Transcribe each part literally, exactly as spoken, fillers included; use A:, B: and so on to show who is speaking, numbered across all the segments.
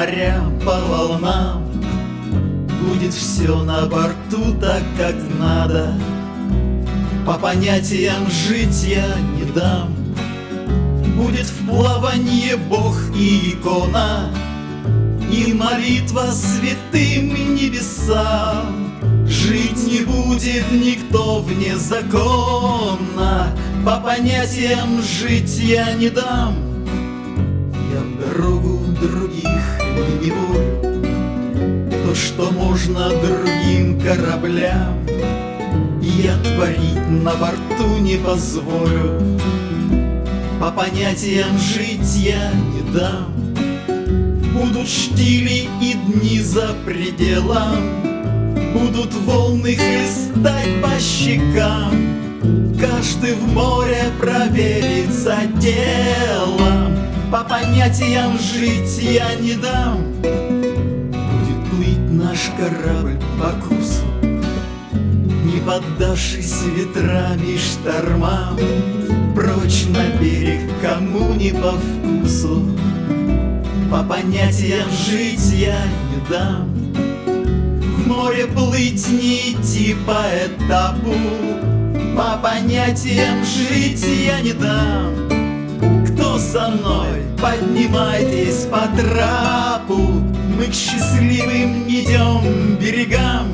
A: морям, по волнам. Будет все на борту так, как надо. По понятиям жить я не дам. Будет в плаванье Бог и икона, и молитва святым небесам. Жить не будет никто вне закона. По понятиям жить я не дам. Я в дорогу других не волю. То, что можно другим кораблям, я творить на борту не позволю. По понятиям жить я не дам. Будут штили и дни за пределом, будут волны хлестать по щекам. Каждый в море проверит за делом. По понятиям жить я не дам. Будет плыть наш корабль по курсу, не поддавшись ветрам и штормам, прочь на берег, кому не по вкусу. По понятиям жить я не дам. В море плыть не идти по этапу. По понятиям жить я не дам. Кто со мной? Поднимайтесь по трапу. Мы к счастливым идем берегам.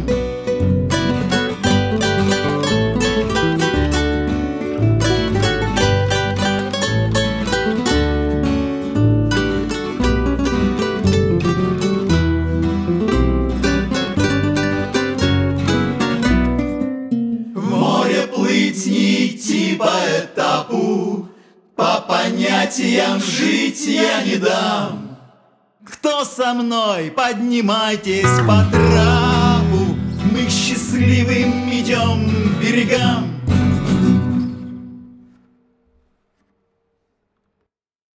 A: Плыть не идти по этапу. По понятиям жить я не дам. Кто со мной? Поднимайтесь по трапу. Мы к счастливым идем берегам.